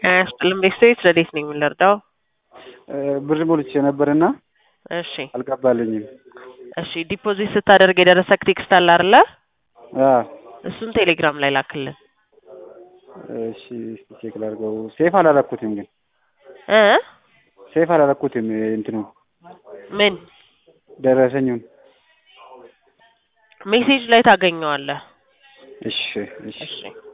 ጥልም ቤስቶች ረዴት ነኝ የምንረዳው ብር ሞልቼ ነበርና እሺ አልገባልኝም። እሺ ዲፖዚት ስታደርግ የደረሰክ ቴክስት አለ አይደል? አዎ እሱን ቴሌግራም ላይ ላክልን። እሺ ቼክ ላድርገው። ሴፍ አላደረኩትም ግን እ ሴፍ አላደረኩትም እንትኑ ምን ደረሰኝን ሜሴጅ ላይ ታገኘዋለህ። እሺ እሺ እሺ